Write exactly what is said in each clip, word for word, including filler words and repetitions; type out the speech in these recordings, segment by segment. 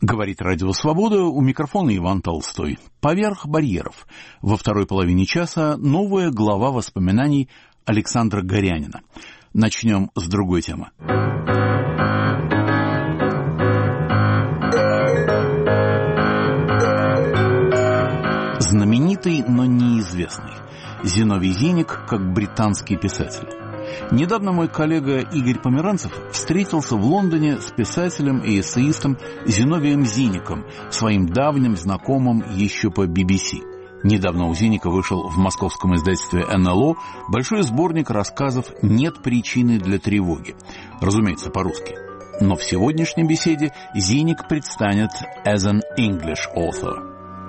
Говорит Радио Свобода, у микрофона Иван Толстой. «Поверх барьеров». Во второй половине часа новая глава воспоминаний Александра Горянина. Начнем с другой темы. Знаменитый, но неизвестный. Зиновий Зиник как британский писатель. Недавно мой коллега Игорь Померанцев встретился в Лондоне с писателем и эссеистом Зиновием Зиником, своим давним знакомым еще по би би си. Недавно у Зиника вышел в московском издательстве эн эл о большой сборник рассказов «Нет причины для тревоги». Разумеется, по-русски. Но в сегодняшней беседе Зиник предстанет as an English author.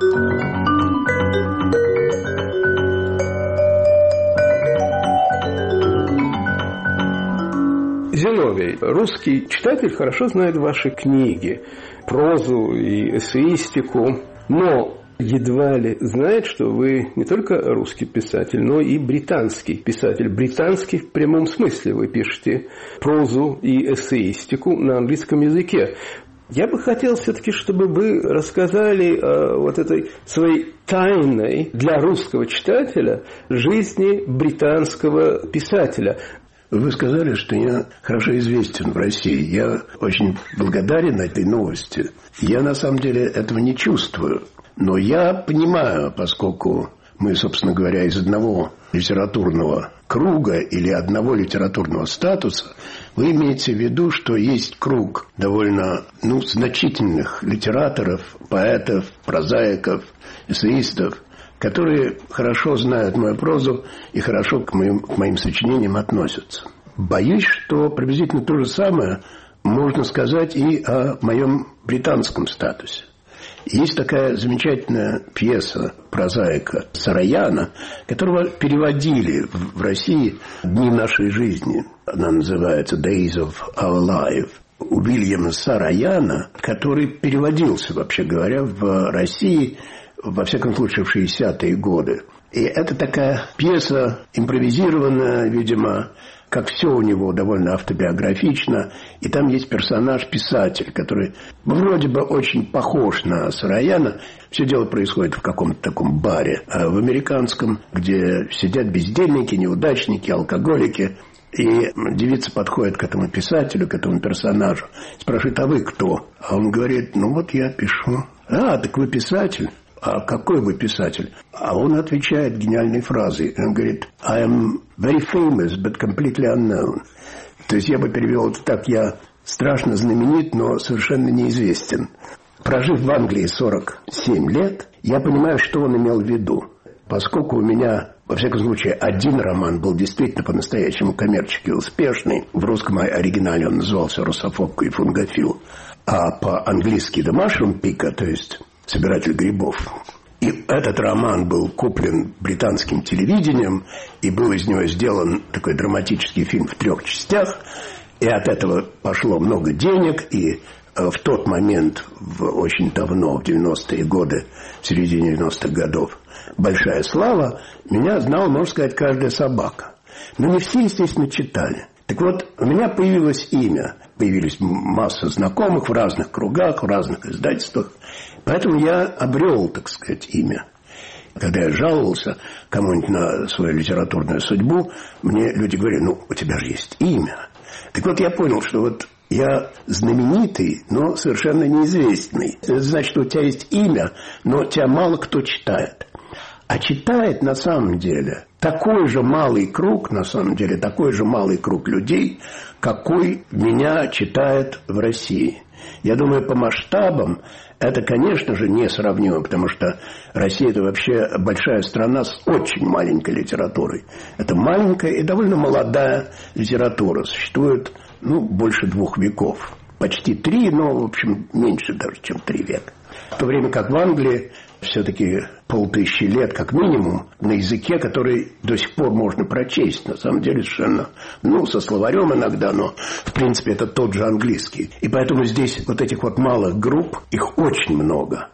Зиновий, русский читатель хорошо знает ваши книги, прозу и эссеистику, но едва ли знает, что вы не только русский писатель, но и британский писатель. Британский в прямом смысле. Вы пишете прозу и эссеистику на английском языке. Я бы хотел все-таки, чтобы вы рассказали о вот этой своей тайной для русского читателя жизни британского писателя. Вы сказали, что я хорошо известен в России. Я очень благодарен этой новости. Я на самом деле этого не чувствую. Но я понимаю, поскольку мы, собственно говоря, из одного литературного круга или одного литературного статуса, вы имеете в виду, что есть круг довольно ну, значительных литераторов, поэтов, прозаиков, эссеистов, которые хорошо знают мою прозу и хорошо к моим, к моим сочинениям относятся. Боюсь, что приблизительно то же самое можно сказать и о моем британском статусе. Есть такая замечательная пьеса прозаика Сараяна, которого переводили в России «Дни нашей жизни». Она называется «Days of Our Life». У Уильяма Сараяна, который переводился, вообще говоря, в России, во всяком случае, в шестидесятые годы. И это такая пьеса импровизированная, видимо, как все у него довольно автобиографично. И там есть персонаж-писатель, который вроде бы очень похож на Сараяна. Все дело происходит в каком-то таком баре в американском, где сидят бездельники, неудачники, алкоголики. И девица подходит к этому писателю, к этому персонажу, спрашивает: а вы кто? А он говорит: ну вот я пишу. А, так вы писатель? А какой вы писатель? А он отвечает гениальной фразой. Он говорит: I am very famous, but completely unknown. То есть я бы перевел это так: я страшно знаменит, но совершенно неизвестен. Прожив в Англии сорок семь лет, я понимаю, что он имел в виду. Поскольку у меня, во всяком случае, один роман был действительно по-настоящему коммерчески успешный. В русском оригинале он назывался «Русофобка и фунгофил», а по-английски «The Mushroom Picker», то есть «Собиратель грибов». И этот роман был куплен британским телевидением, и был из него сделан такой драматический фильм в трех частях, и от этого пошло много денег, и в тот момент, в, очень давно, в девяностые годы, в середине девяностых годов, большая слава, меня знала, можно сказать, каждая собака. Но не все, естественно, читали. Так вот, у меня появилось имя, появились масса знакомых в разных кругах, в разных издательствах. Поэтому я обрел, так сказать, имя. Когда я жаловался кому-нибудь на свою литературную судьбу, мне люди говорили: ну, у тебя же есть имя. Так вот, я понял, что вот я знаменитый, но совершенно неизвестный. Это значит, что у тебя есть имя, но тебя мало кто читает. А читает на самом деле такой же малый круг, на самом деле такой же малый круг людей, какой меня читает в России. Я думаю, по масштабам это, конечно же, несравнимо, потому что Россия – это вообще большая страна с очень маленькой литературой. Это маленькая и довольно молодая литература. Существует, ну, больше двух веков. Почти три, но, в общем, меньше даже, чем три века. В то время как в Англии все-таки полтысячи лет, как минимум, на языке, который до сих пор можно прочесть. На самом деле совершенно, ну, со словарем иногда, но, в принципе, это тот же английский. И поэтому здесь вот этих вот малых групп, их очень много.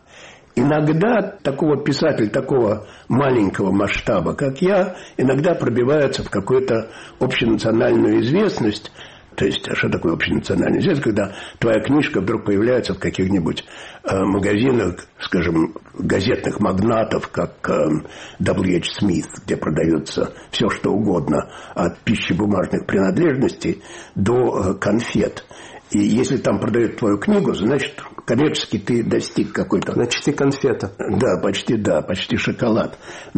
Иногда такого писателя, такого маленького масштаба, как я, иногда пробивается в какую-то общенациональную известность, То есть, а что такое общенациональная известность? Когда твоя книжка вдруг появляется в каких-нибудь э, магазинах, скажем, газетных магнатов, как э, дабл ю эйч Smith, где продается все, что угодно, от пищебумажных принадлежностей до э, конфет. И если там продают твою книгу, значит, коммерчески ты достиг какой-то... Значит, и конфета. Да, почти, да, почти шоколад.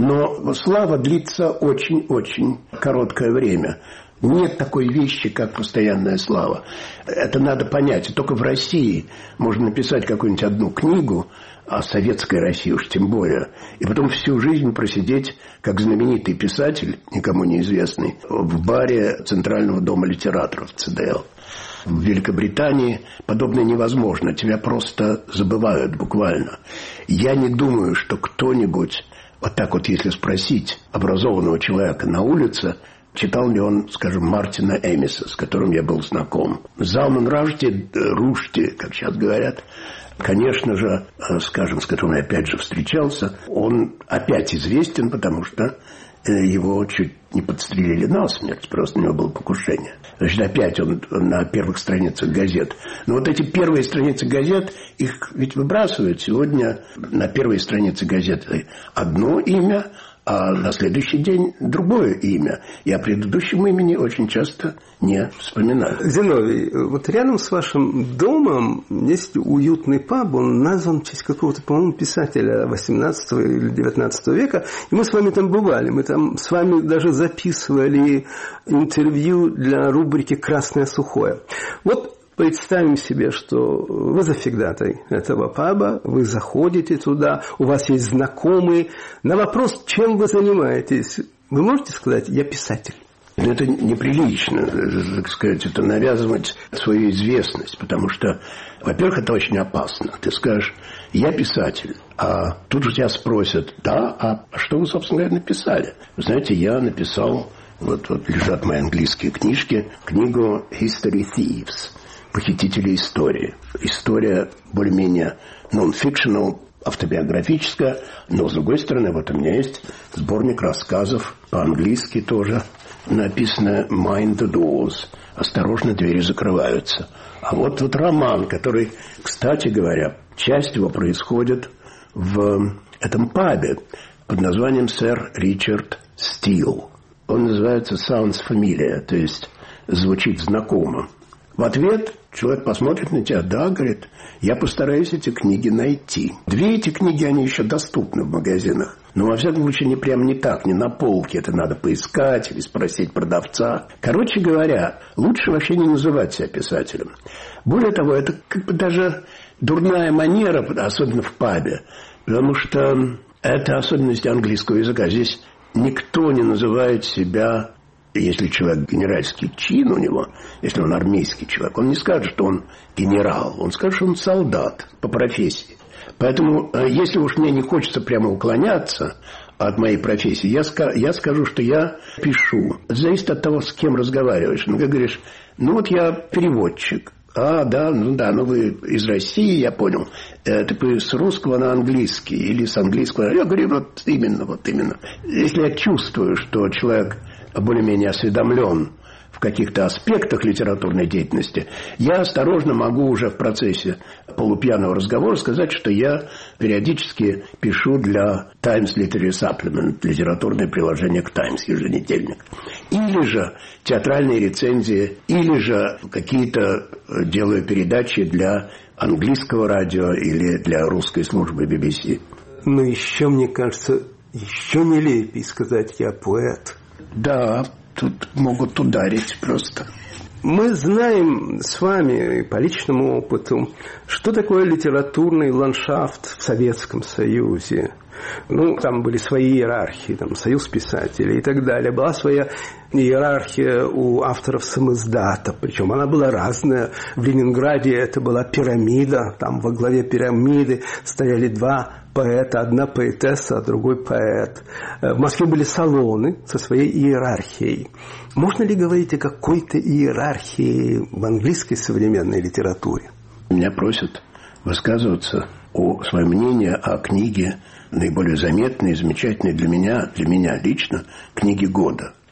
Но слава длится очень-очень короткое время. Нет такой вещи, как постоянная слава. Это надо понять. И только в России можно написать какую-нибудь одну книгу, о советской России уж тем более, и потом всю жизнь просидеть, как знаменитый писатель, никому неизвестный, в баре Центрального дома литераторов цэ дэ эл. В Великобритании подобное невозможно. Тебя просто забывают буквально. Я не думаю, что кто-нибудь, вот так вот если спросить образованного человека на улице, читал ли он, скажем, Мартина Эмиса, с которым я был знаком. Залман Рашди, Рушди, как сейчас говорят, конечно же, скажем, с которым я опять же встречался, он опять известен, потому что его чуть не подстрелили насмерть, просто у него было покушение. Значит, опять он на первых страницах газет. Но вот эти первые страницы газет, их ведь выбрасывают. Сегодня на первые страницы газет одно имя, а на следующий день другое имя. И о предыдущем имени очень часто не вспоминаю. Зиновий, вот рядом с вашим домом есть уютный паб, он назван в честь какого-то, по-моему, писателя восемнадцатого или девятнадцатого века. И мы с вами там бывали, мы там с вами даже записывали интервью для рубрики «Красное сухое». Вот представим себе, что вы завсегдатай этого паба, вы заходите туда, у вас есть знакомые. На вопрос, чем вы занимаетесь, вы можете сказать: я писатель? Это неприлично, так сказать, это навязывать свою известность, потому что, во-первых, это очень опасно. Ты скажешь: я писатель, а тут же тебя спросят: да, а что вы, собственно говоря, написали? Вы знаете, я написал, вот, вот лежат мои английские книжки, книгу «History Thieves», «Похитители истории». История более-менее non-fictional, автобиографическая, но, с другой стороны, вот у меня есть сборник рассказов, по-английски тоже, написано «Mind the Doors», «Осторожно, двери закрываются». А вот вот роман, который, кстати говоря, часть его происходит в этом пабе под названием «Сэр Ричард Стил». Он называется «Sounds Familiar», то есть звучит знакомо. В ответ человек посмотрит на тебя: да, говорит, я постараюсь эти книги найти. Две эти книги, они еще доступны в магазинах. Но, во всяком случае, не прям не так, не на полке. Это надо поискать или спросить продавца. Короче говоря, лучше вообще не называть себя писателем. Более того, это как бы даже дурная манера, особенно в пабе. Потому что это особенность английского языка. Здесь никто не называет себя... Если человек генеральский чин у него, если он армейский человек, он не скажет, что он генерал, он скажет, что он солдат по профессии. Поэтому, если уж мне не хочется прямо уклоняться от моей профессии, я, я скажу, что я пишу. Это зависит от того, с кем разговариваешь. Ну, как говоришь, ну вот я переводчик. А, да, ну да, ну вы из России, я понял. Это вы с русского на английский или с английского... Я говорю, вот именно, вот именно. Если я чувствую, что человек более-менее осведомлен в каких-то аспектах литературной деятельности, я осторожно могу уже в процессе полупьяного разговора сказать, что я периодически пишу для Times Literary Supplement, литературное приложение к Times, еженедельник. Или же театральные рецензии, или же какие-то делаю передачи для английского радио или для русской службы би би си. Но еще, мне кажется, еще нелепее сказать: я поэт. Да, тут могут ударить просто. Мы знаем с вами по личному опыту, что такое литературный ландшафт в Советском Союзе. Ну, там были свои иерархии, там, Союз писателей и так далее. Была своя иерархия у авторов самиздата, причем она была разная. В Ленинграде это была пирамида, там во главе пирамиды стояли два поэта, одна поэтесса, а другой поэт. В Москве были салоны со своей иерархией. Можно ли говорить о какой-то иерархии в английской современной литературе? Меня просят высказываться о своем мнении о книге, наиболее заметной и замечательной для меня, для меня лично, книги года.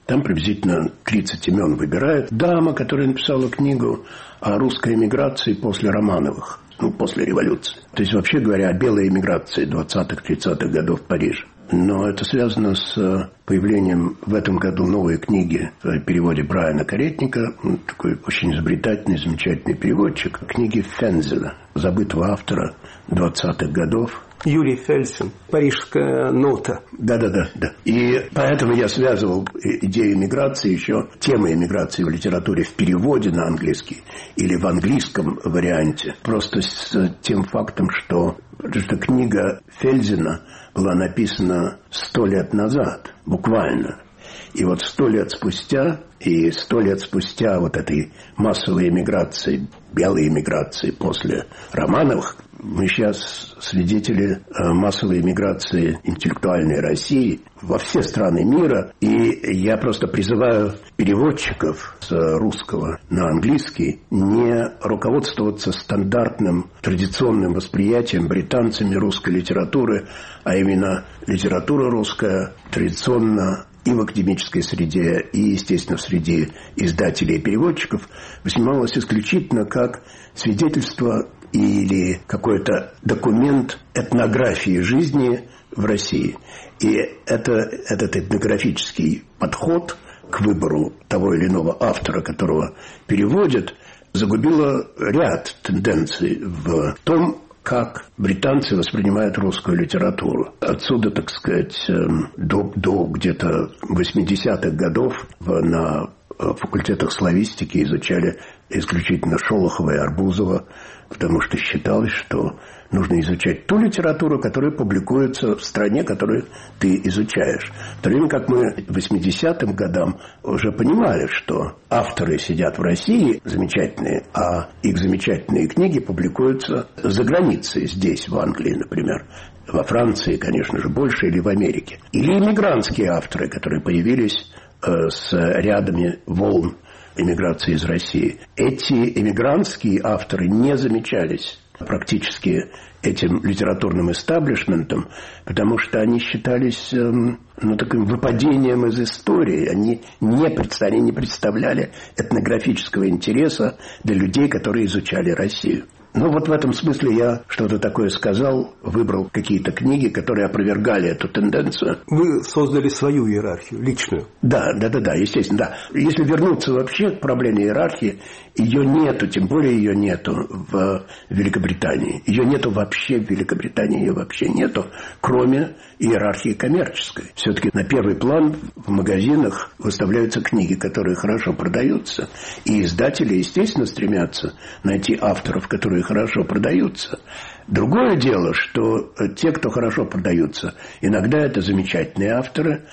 Там приблизительно тридцать имен выбирают. Дама, которая написала книгу о русской эмиграции после Романовых, ну, после революции. То есть, вообще говоря, о белой эмиграции двадцатых-тридцатых годов в Париже. Но это связано с появлением в этом году новой книги в переводе Брайана Каретника, такой очень изобретательный, замечательный переводчик, книги Фензеля, забытого автора двадцатых годов. Юрий Фельдсен, «Парижская нота». Да-да-да. да. И поэтому я связывал идею миграции еще, темы эмиграции в литературе в переводе на английский или в английском варианте. Просто с тем фактом, что, что книга Фельдсена была написана сто лет назад, буквально. И вот сто лет спустя, и сто лет спустя вот этой массовой эмиграции, белой эмиграции после Романовых, мы сейчас свидетели массовой эмиграции интеллектуальной России во все страны мира. И я просто призываю переводчиков с русского на английский не руководствоваться стандартным традиционным восприятием британцами русской литературы, а именно литература русская традиционно и в академической среде, и, естественно, в среде издателей и переводчиков воспринималась исключительно как свидетельство или какой-то документ этнографии жизни в России. И это, этот этнографический подход к выбору того или иного автора, которого переводят, загубило ряд тенденций в том, как британцы воспринимают русскую литературу. Отсюда, так сказать, до, до где-то восьмидесятых годов на факультетах славистики изучали исключительно Шолохова и Арбузова, потому что считалось, что нужно изучать ту литературу, которая публикуется в стране, которую ты изучаешь. В то время как мы к восьмидесятым годам уже понимали, что авторы сидят в России замечательные, а их замечательные книги публикуются за границей, здесь, в Англии, например. Во Франции, конечно же, больше, или в Америке. Или иммигрантские авторы, которые появились э, с рядами волн эмиграции из России. Эти эмигрантские авторы не замечались практически этим литературным эстаблишментом, потому что они считались эм, ну, таким выпадением из истории. Они не, представ... они не представляли этнографического интереса для людей, которые изучали Россию. Ну, вот в этом смысле я что-то такое сказал, выбрал какие-то книги, которые опровергали эту тенденцию. Вы создали свою иерархию, личную. Да, да, да, да, естественно, да. Если вернуться вообще к проблеме иерархии, ее нету, тем более ее нету в Великобритании. Ее нету вообще в Великобритании, ее вообще нету, кроме иерархии коммерческой. Все-таки на первый план в магазинах выставляются книги, которые хорошо продаются. И издатели, естественно, стремятся найти авторов, которые хорошо продаются. Другое дело, что те, кто хорошо продаются, иногда это замечательные авторы,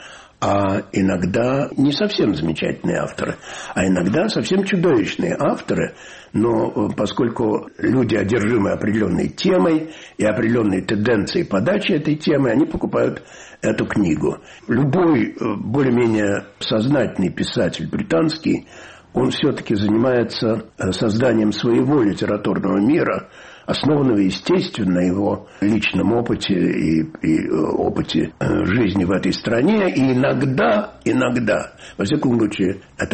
а иногда не совсем замечательные авторы, а иногда совсем чудовищные авторы. Но поскольку люди одержимы определенной темой и определенной тенденцией подачи этой темы, они покупают эту книгу. Любой более-менее сознательный писатель британский, он все-таки занимается созданием своего литературного мира, основанного, естественно, на его личном опыте и, и опыте жизни в этой стране. И иногда, иногда, во всяком случае, это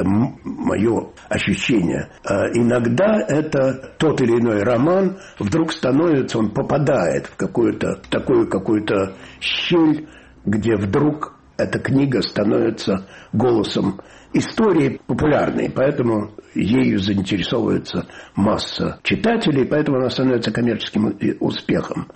мое ощущение, иногда это тот или иной роман вдруг становится, он попадает в какую-то такую какую-то щель, где вдруг эта книга становится голосом истории популярной, поэтому ею заинтересовывается масса читателей, поэтому она становится коммерческим успехом.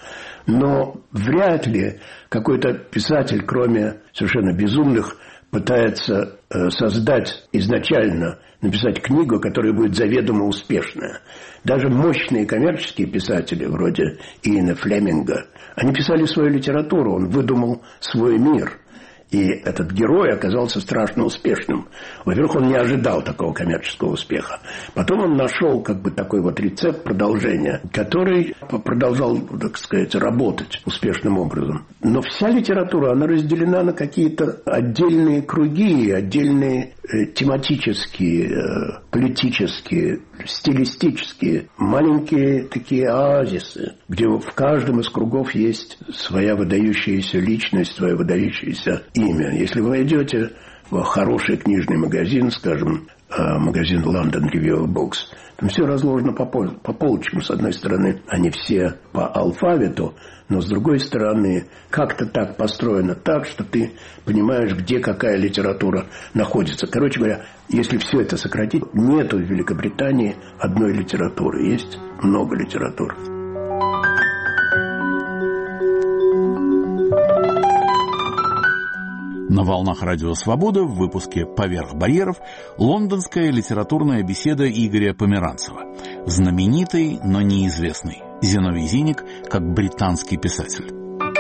Но вряд ли какой-то писатель, кроме совершенно безумных, пытается создать изначально, написать книгу, которая будет заведомо успешная. Даже мощные коммерческие писатели, вроде Иэна Флеминга, они писали свою литературу, он выдумал свой мир. И этот герой оказался страшно успешным. Во-первых, он не ожидал такого коммерческого успеха. Потом он нашел как бы такой вот рецепт продолжения, который продолжал, так сказать, работать успешным образом. Но вся литература, она разделена на какие-то отдельные круги, отдельные э, тематические, э, политические, стилистические, маленькие такие оазисы, где в каждом из кругов есть своя выдающаяся личность, своя выдающаяся имя. Если вы войдете в хороший книжный магазин, скажем, магазин London Review of Books, там все разложено по, пол, по полочкам. С одной стороны, они все по алфавиту, но с другой стороны, как-то так построено так, что ты понимаешь, где какая литература находится. Короче говоря, если все это сократить, нету в Великобритании одной литературы. Есть много литератур. На волнах Радио Свобода в выпуске «Поверх барьеров» лондонская литературная беседа Игоря Померанцева. Знаменитый, но неизвестный Зиновий Зиник как британский писатель.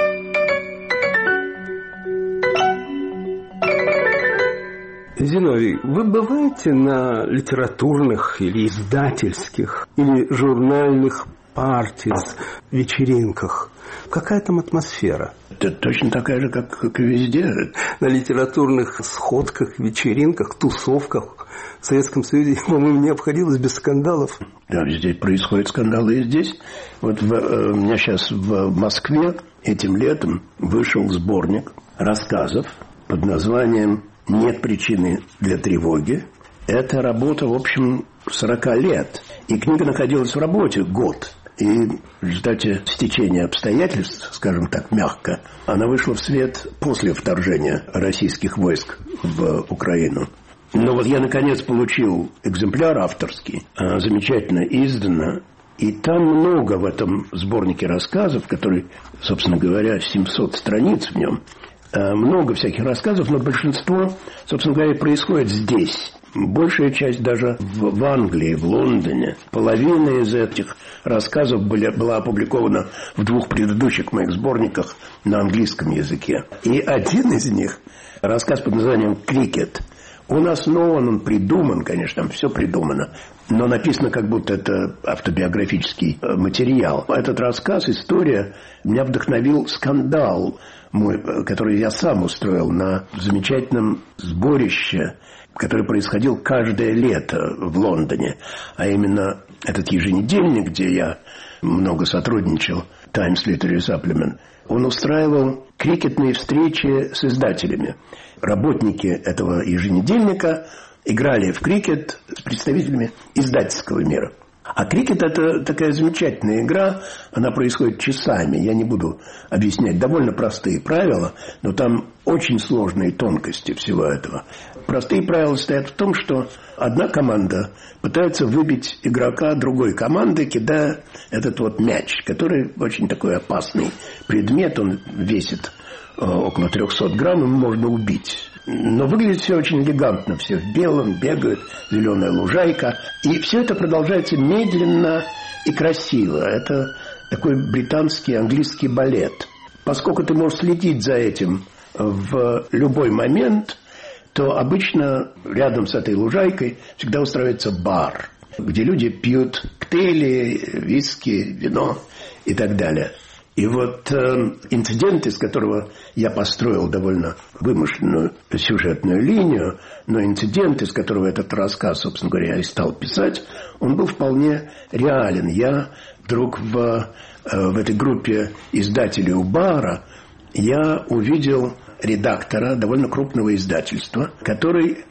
Зиновий, вы бываете на литературных или издательских, или журнальных партиях, вечеринках? Какая там атмосфера? Это точно такая же, как, как и везде. На литературных сходках, вечеринках, тусовках в Советском Союзе, по-моему, не обходилось без скандалов. Да, здесь происходят скандалы и здесь. Вот в, у меня сейчас в Москве этим летом вышел сборник рассказов под названием «Нет причины для тревоги». Это работа, в общем, сорок лет. И книга находилась в работе год. И в результате стечения обстоятельств, скажем так, мягко, она вышла в свет после вторжения российских войск в Украину. Но вот я, наконец, получил экземпляр авторский, замечательно издано. И там много в этом сборнике рассказов, который, собственно говоря, семьсот страниц в нем. Много всяких рассказов, но большинство, собственно говоря, происходит здесь. Большая часть даже в, в Англии, в Лондоне. Половина из этих рассказов были, была опубликована в двух предыдущих моих сборниках на английском языке. И один из них, рассказ под названием «Крикет», он основан, он придуман, конечно, там все придумано, но написано, как будто это автобиографический материал. Этот рассказ, история, меня вдохновил скандал, мой, который я сам устроил на замечательном сборище, который происходил каждое лето в Лондоне. А именно этот еженедельник, где я много сотрудничал, Times Literary Supplement, он устраивал крикетные встречи с издателями. Работники этого еженедельника играли в крикет с представителями издательского мира. А крикет – это такая замечательная игра, она происходит часами. Я не буду объяснять, довольно простые правила, но там очень сложные тонкости всего этого. Простые правила состоят в том, что одна команда пытается выбить игрока другой команды, кидая этот вот мяч, который очень такой опасный предмет, он весит э, около триста грамм, ему можно убить. Но выглядит все очень элегантно. Все в белом, бегают, зеленая лужайка. И все это продолжается медленно и красиво. Это такой британский, английский балет. Поскольку ты можешь следить за этим в любой момент, то обычно рядом с этой лужайкой всегда устраивается бар, где люди пьют коктейли, виски, вино и так далее. И вот э, инцидент, из которого я построил довольно вымышленную сюжетную линию, но инцидент, из которого этот рассказ, собственно говоря, я и стал писать, он был вполне реален. Я вдруг в, э, в этой группе издателей у бара я увидел редактора довольно крупного издательства, который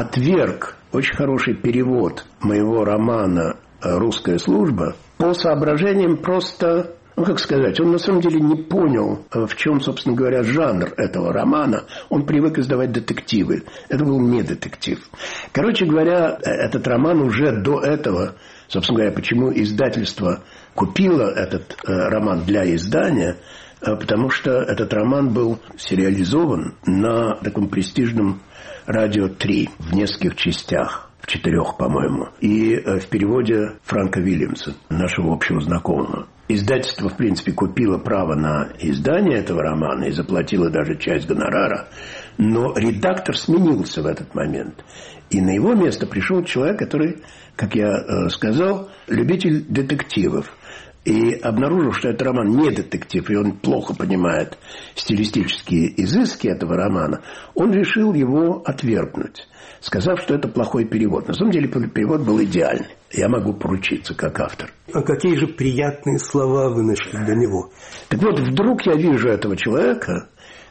отверг очень хороший перевод моего романа «Русская служба» по соображениям просто... Ну, как сказать, он на самом деле не понял, в чем, собственно говоря, жанр этого романа. Он привык издавать детективы. Это был не детектив. Короче говоря, этот роман уже до этого, собственно говоря, почему издательство купило этот э, роман для издания, э, потому что этот роман был сериализован на таком престижном радио три в нескольких частях. В четырех, по-моему. И э, в переводе Франка Вильямса, нашего общего знакомого. Издательство, в принципе, купило право на издание этого романа и заплатило даже часть гонорара. Но редактор сменился в этот момент. И на его место пришел человек, который, как я э, сказал, любитель детективов. И обнаружил, что этот роман не детектив, и он плохо понимает стилистические изыски этого романа, он решил его отвергнуть, сказав, что это плохой перевод. На самом деле перевод был идеальный. Я могу поручиться как автор. А какие же приятные слова вы нашли для него? Так вот, вдруг я вижу этого человека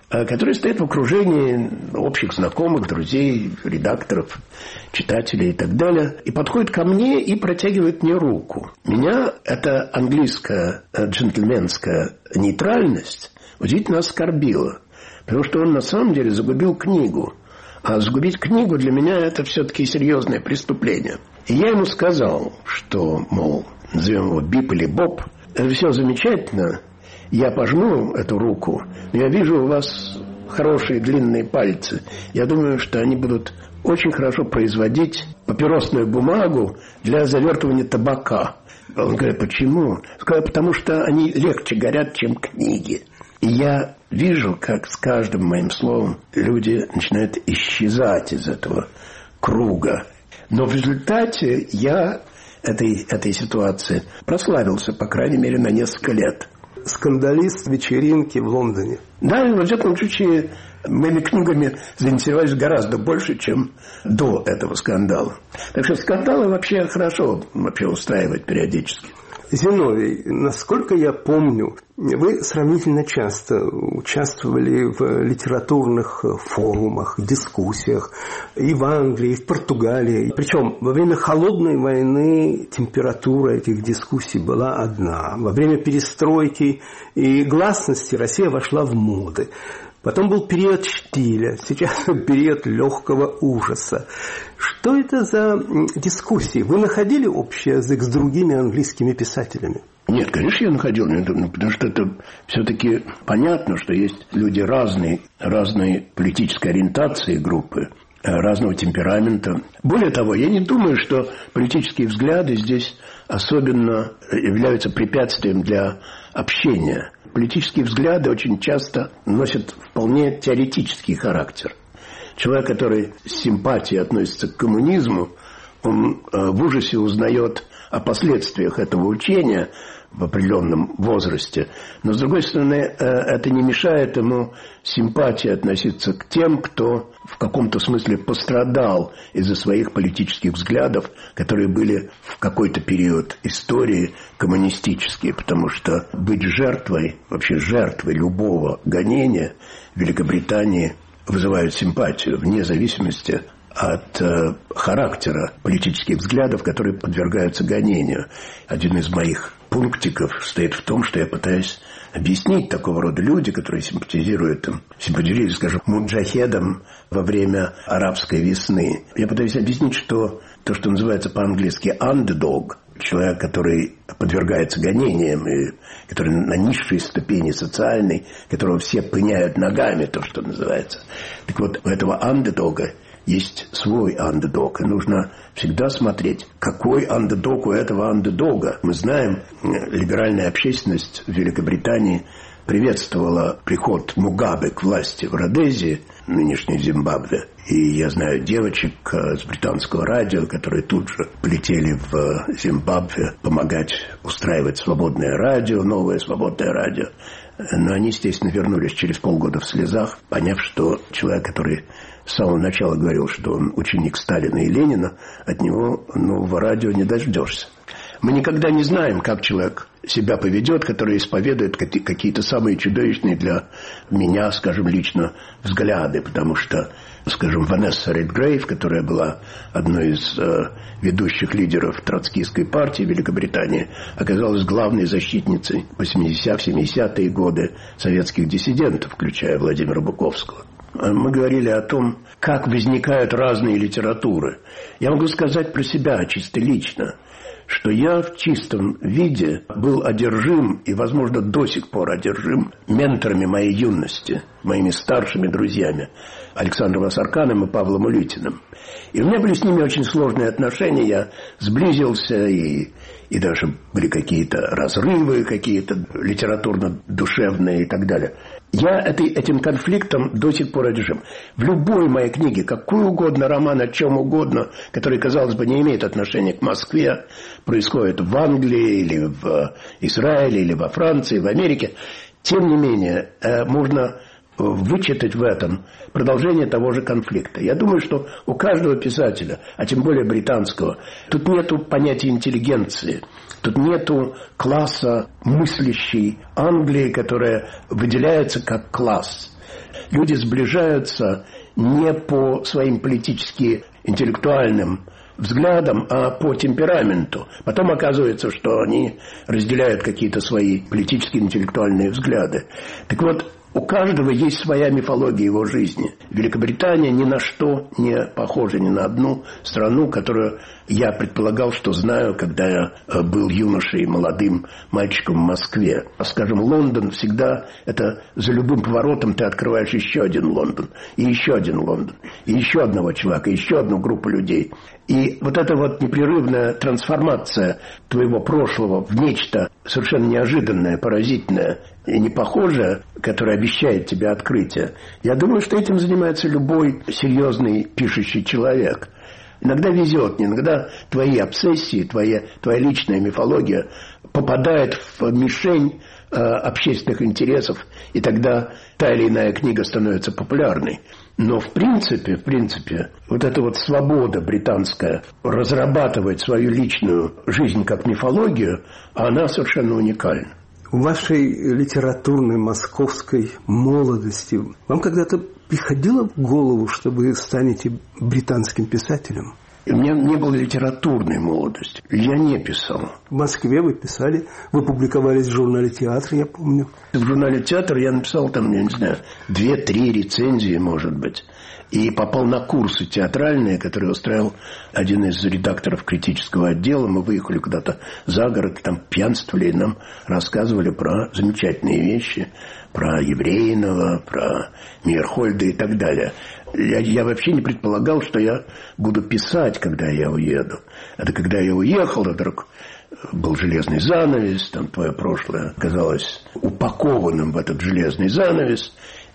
который стоит в окружении общих знакомых, друзей, редакторов, читателей и так далее, и подходит ко мне и протягивает мне руку. Меня эта английская джентльменская нейтральность удивительно оскорбила, потому что он на самом деле загубил книгу. А загубить книгу для меня это все-таки серьезное преступление. И я ему сказал, что, мол, назовем его Бип или Боб, это все замечательно, я пожму эту руку, но я вижу у вас хорошие длинные пальцы. Я думаю, что они будут очень хорошо производить папиросную бумагу для завертывания табака. Он говорит, почему? Сказал, потому что они легче горят, чем книги. И я вижу, как с каждым моим словом люди начинают исчезать из этого круга. Но в результате я этой, этой ситуации прославился, по крайней мере, на несколько лет. Скандалист вечеринки в Лондоне. Да, и во всяком случае, моими книгами заинтересовались гораздо больше, чем до этого скандала. Так что скандалы вообще хорошо вообще устраивать периодически. Зиновий, насколько я помню, вы сравнительно часто участвовали в литературных форумах, дискуссиях и в Англии, и в Португалии. Причем во время холодной войны температура этих дискуссий была одна. Во время перестройки и гласности Россия вошла в моды. Потом был период штиля, сейчас период легкого ужаса. Что это за дискуссии? Вы находили общий язык с другими английскими писателями? Нет, конечно, я находил, потому что это все-таки понятно, что есть люди разные, разной политической ориентации группы, разного темперамента. Более того, я не думаю, что политические взгляды здесь особенно являются препятствием для общения. Политические взгляды очень часто носят вполне теоретический характер. Человек, который с симпатией относится к коммунизму, он в ужасе узнает о последствиях этого учения в определенном возрасте. Но, с другой стороны, это не мешает ему симпатии относиться к тем, кто в каком-то смысле пострадал из-за своих политических взглядов, которые были в какой-то период истории коммунистические. Потому что быть жертвой, вообще жертвой любого гонения в Великобритании вызывает симпатию, вне зависимости от э, характера политических взглядов, которые подвергаются гонению. Один из моих пунктиков состоит в том, что я пытаюсь объяснить такого рода люди, которые симпатизируют, им, симпатизируют, скажем, муджахедам во время арабской весны. Я пытаюсь объяснить, что то, что называется по-английски underdog, человек, который подвергается гонениям, и который на низшей ступени социальной, которого все пыняют ногами, то, что называется. Так вот, у этого андердога есть свой андердог, и нужно всегда смотреть, какой андердог у этого андердога. Мы знаем, либеральная общественность в Великобритании приветствовала приход Мугабе к власти в Родезии, нынешней Зимбабве. И я знаю девочек с британского радио, которые тут же полетели в Зимбабве помогать устраивать свободное радио, новое свободное радио. Но они, естественно, вернулись через полгода в слезах, поняв, что человек, который с самого начала говорил, что он ученик Сталина и Ленина, от него нового радио не дождешься. Мы никогда не знаем, как человек себя поведет, который исповедует какие-то самые чудовищные для меня, скажем, лично взгляды, потому что, скажем, Ванесса Редгрейв, которая была одной из э, ведущих лидеров троцкистской партии Великобритании, оказалась главной защитницей в семидесятые годы советских диссидентов, включая Владимира Буковского. Мы говорили о том, как возникают разные литературы. Я могу сказать про себя чисто лично, что я в чистом виде был одержим и, возможно, до сих пор одержим менторами моей юности, моими старшими друзьями Александром Асарканом и Павлом Улитиным. И у меня были с ними очень сложные отношения, я сблизился, и, и даже были какие-то разрывы, какие-то литературно-душевные и так далее. Я этой, этим конфликтом до сих пор одержим. В любой моей книге, какой угодно роман, о чем угодно, который, казалось бы, не имеет отношения к Москве, происходит в Англии или в Израиле, или во Франции, в Америке, тем не менее, можно вычитать в этом продолжение того же конфликта. Я думаю, что у каждого писателя, а тем более британского, тут нету понятия интеллигенции, тут нету класса мыслящей Англии, которая выделяется как класс. Люди сближаются не по своим политически интеллектуальным взглядам, а по темпераменту. Потом оказывается, что они разделяют какие-то свои политические интеллектуальные взгляды. Так вот, у каждого есть своя мифология его жизни. Великобритания ни на что не похожа, ни на одну страну, которую я предполагал, что знаю, когда я был юношей, молодым мальчиком в Москве. Скажем, Лондон всегда, это за любым поворотом ты открываешь еще один Лондон, и еще один Лондон, и еще одного человека, и еще одну группу людей. И вот эта вот непрерывная трансформация твоего прошлого в нечто совершенно неожиданное, поразительное и непохожее, которое обещает тебе открытие, я думаю, что этим занимается любой серьезный пишущий человек. Иногда везет, иногда твои обсессии, твоя, твоя личная мифология попадает в мишень э, общественных интересов, и тогда та или иная книга становится популярной. Но в принципе, в принципе, вот эта вот свобода британская разрабатывать свою личную жизнь как мифологию, она совершенно уникальна. В вашей литературной московской молодости вам когда-то приходило в голову, что вы станете британским писателем? У меня не было литературной молодости. Я не писал. В Москве вы писали, вы публиковались в журнале «Театр», я помню. В журнале «Театр» я написал там, я не знаю, две-три рецензии, может быть. И попал на курсы театральные, которые устраивал один из редакторов критического отдела. Мы выехали куда-то за город, там пьянствовали, и нам рассказывали про замечательные вещи, про Еврейнова, про Мейерхольда и так далее. Я, я вообще не предполагал, что я буду писать, когда я уеду. Это когда я уехал, вдруг был железный занавес, там твое прошлое оказалось упакованным в этот железный занавес,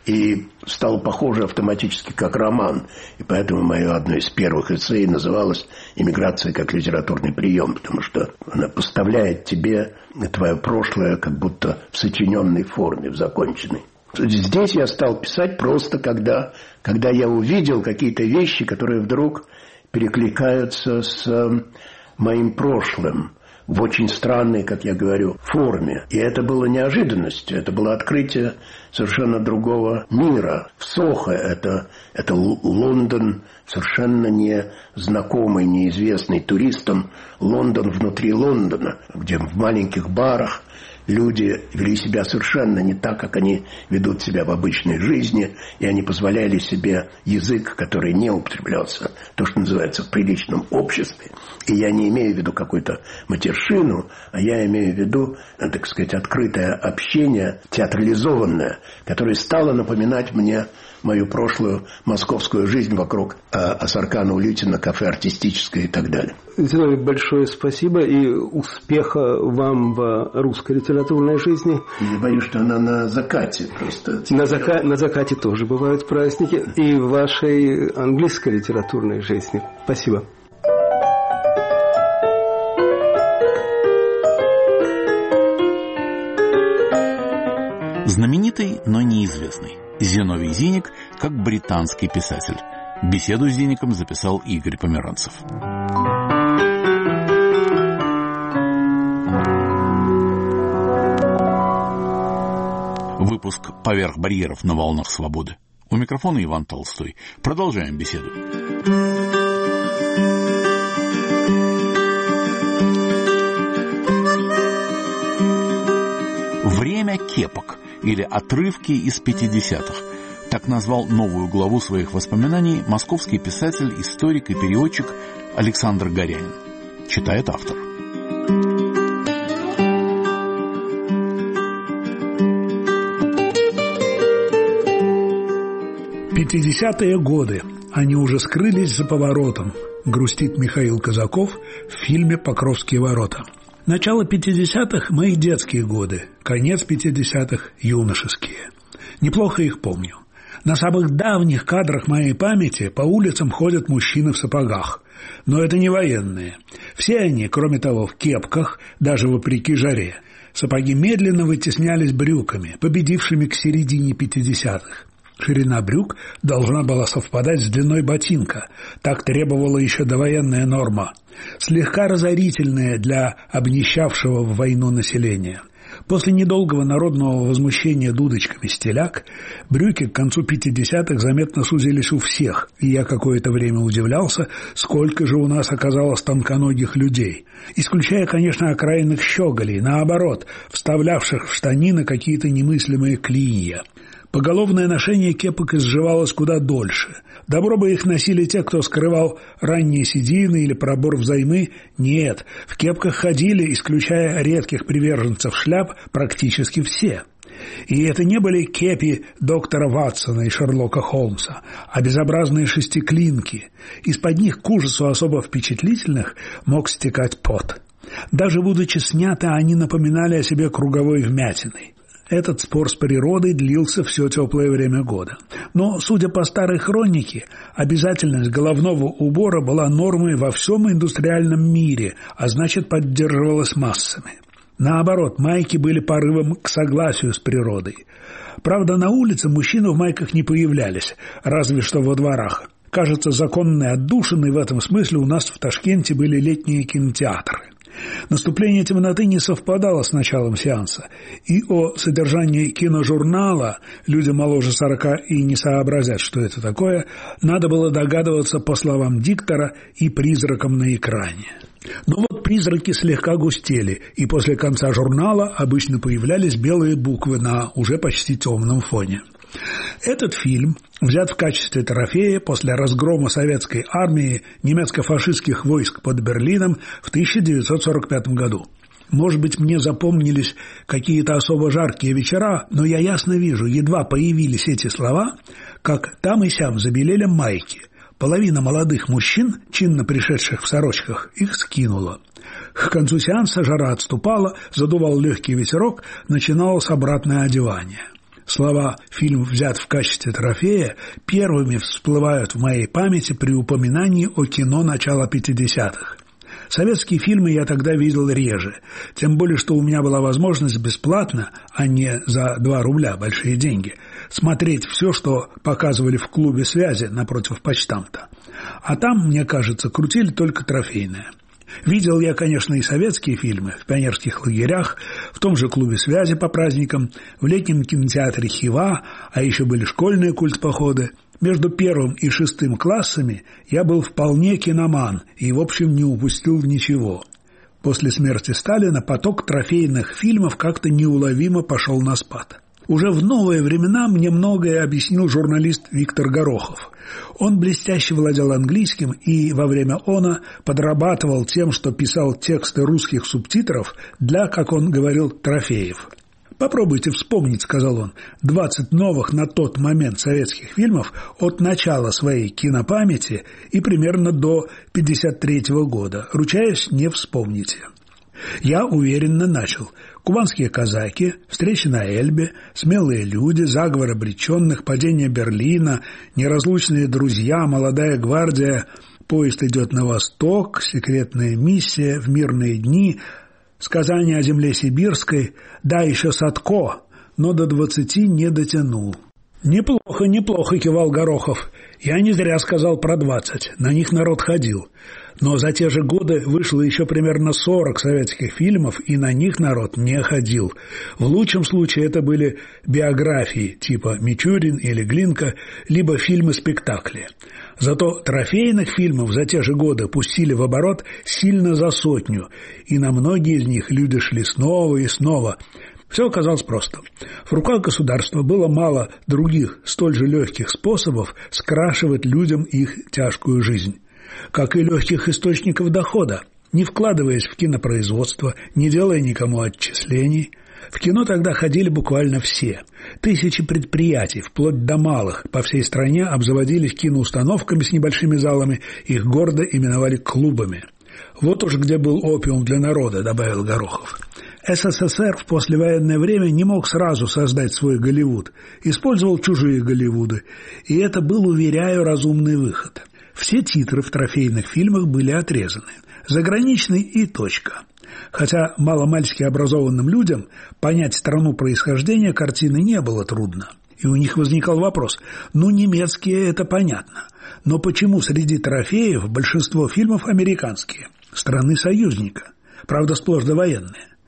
и стало похоже автоматически как роман. И поэтому мое одно из первых эссе называлось «Эмиграция как литературный прием», потому что она поставляет тебе твое прошлое как будто в сочиненной форме, в законченной. Здесь я стал писать просто когда, когда я увидел какие-то вещи, которые вдруг перекликаются с моим прошлым в очень странной, как я говорю, форме. И это было неожиданностью, это было открытие совершенно другого мира. В Сохо это, это Лондон, совершенно незнакомый, неизвестный туристам, Лондон внутри Лондона, где в маленьких барах люди вели себя совершенно не так, как они ведут себя в обычной жизни, и они позволяли себе язык, который не употреблялся, то, что называется, в приличном обществе. И я не имею в виду какую-то матершину, а я имею в виду, так сказать, открытое общение, театрализованное, которое стало напоминать мне мою прошлую московскую жизнь вокруг э, Асаркана Улютина, кафе артистическое и так далее. Зиновий, большое спасибо и успеха вам в русской литературной жизни. Я боюсь, что она на закате просто. На, зака... на закате тоже бывают праздники. И в вашей английской литературной жизни. Спасибо. Знаменитый, но неизвестный. Зиновий Зиник как британский писатель. Беседу с Зиником записал Игорь Померанцев. Выпуск «Поверх барьеров» на волнах свободы. У микрофона Иван Толстой. Продолжаем беседу. Время кепок или отрывки из пятидесятых. Так назвал новую главу своих воспоминаний московский писатель, историк и переводчик Александр Горянин. Читает автор. Пятидесятые годы. Они уже скрылись за поворотом, грустит Михаил Казаков в фильме «Покровские ворота». Начало пятидесятых – мои детские годы, конец пятидесятых – юношеские. Неплохо их помню. На самых давних кадрах моей памяти по улицам ходят мужчины в сапогах. Но это не военные. Все они, кроме того, в кепках, даже вопреки жаре. Сапоги медленно вытеснялись брюками, победившими к середине пятидесятых. Ширина брюк должна была совпадать с длиной ботинка. Так требовала еще довоенная норма. Слегка разорительная для обнищавшего в войну населения. После недолгого народного возмущения дудочками стиляк брюки к концу пятидесятых заметно сузились у всех, и я какое-то время удивлялся, сколько же у нас оказалось тонконогих людей, исключая, конечно, окраинных щеголей, наоборот, вставлявших в штанины какие-то немыслимые клинья. Поголовное ношение кепок изживалось куда дольше. Добро бы их носили те, кто скрывал ранние седины или пробор взаймы. Нет, в кепках ходили, исключая редких приверженцев шляп, практически все. И это не были кепи доктора Ватсона и Шерлока Холмса, а безобразные шестиклинки. Из-под них к ужасу особо впечатлительных мог стекать пот. Даже будучи сняты, они напоминали о себе круговой вмятиной. Этот спор с природой длился все теплое время года. Но, судя по старой хронике, обязательность головного убора была нормой во всем индустриальном мире, а значит, поддерживалась массами. Наоборот, майки были порывом к согласию с природой. Правда, на улице мужчины в майках не появлялись, разве что во дворах. Кажется, законной отдушиной в этом смысле у нас в Ташкенте были летние кинотеатры. Наступление темноты не совпадало с началом сеанса, и о содержании киножурнала люди моложе сорока и не сообразят, что это такое, надо было догадываться по словам диктора и призракам на экране. Но вот призраки слегка густели, и после конца журнала обычно появлялись белые буквы на уже почти темном фоне. Этот фильм взят в качестве трофея после разгрома советской армии немецко-фашистских войск под Берлином в тысяча девятьсот сорок пятом году. Может быть, мне запомнились какие-то особо жаркие вечера, но я ясно вижу, едва появились эти слова, как там и сям забелели майки. Половина молодых мужчин, чинно пришедших в сорочках, их скинула. К концу сеанса жара отступала, задувал легкий ветерок, начиналось обратное одевание. Слова «фильм взят в качестве трофея» первыми всплывают в моей памяти при упоминании о кино начала пятидесятых. Советские фильмы я тогда видел реже, тем более, что у меня была возможность бесплатно, а не за два рубля, большие деньги, смотреть все, что показывали в клубе связи напротив почтамта. А там, мне кажется, крутили только трофейное. Видел я, конечно, и советские фильмы в пионерских лагерях, в том же клубе связи по праздникам, в летнем кинотеатре «Хива», а еще были школьные культпоходы. Между первым и шестым классами я был вполне киноман и, в общем, не упустил ничего. После смерти Сталина поток трофейных фильмов как-то неуловимо пошел на спад. Уже в новые времена мне многое объяснил журналист Виктор Горохов. Он блестяще владел английским и во время оно подрабатывал тем, что писал тексты русских субтитров для, как он говорил, трофеев. «Попробуйте вспомнить, — сказал он, — двадцать новых на тот момент советских фильмов от начала своей кинопамяти и примерно до пятьдесят третьего года. Ручаюсь, не вспомните». Я уверенно начал. «Кубанские казаки», «Встречи на Эльбе», «Смелые люди», «Заговор обреченных», «Падение Берлина», «Неразлучные друзья», «Молодая гвардия», «Поезд идет на восток», «Секретная миссия», «В мирные дни», «Сказание о земле сибирской», да, еще Садко, но до двадцати не дотянул. «Неплохо, неплохо», — кивал Горохов. «Я не зря сказал про двадцать, на них народ ходил. Но за те же годы вышло еще примерно сорок советских фильмов, и на них народ не ходил. В лучшем случае это были биографии типа «Мичурин» или «Глинка», либо фильмы-спектакли. Зато трофейных фильмов за те же годы пустили в оборот сильно за сотню, и на многие из них люди шли снова и снова. Все оказалось просто. В руках государства было мало других, столь же легких способов скрашивать людям их тяжкую жизнь. Как и легких источников дохода, не вкладываясь в кинопроизводство, не делая никому отчислений. В кино тогда ходили буквально все. Тысячи предприятий, вплоть до малых, по всей стране обзаводились киноустановками с небольшими залами, их гордо именовали клубами. «Вот уж где был опиум для народа», — добавил Горохов. СССР в послевоенное время не мог сразу создать свой Голливуд, использовал чужие Голливуды, и это был, уверяю, разумный выход. Все титры в трофейных фильмах были отрезаны. Заграничный и точка. Хотя маломальски образованным людям понять страну происхождения картины не было трудно. И у них возникал вопрос: ну, немецкие — это понятно, но почему среди трофеев большинство фильмов американские, страны союзника, правда, сплошь довоенные?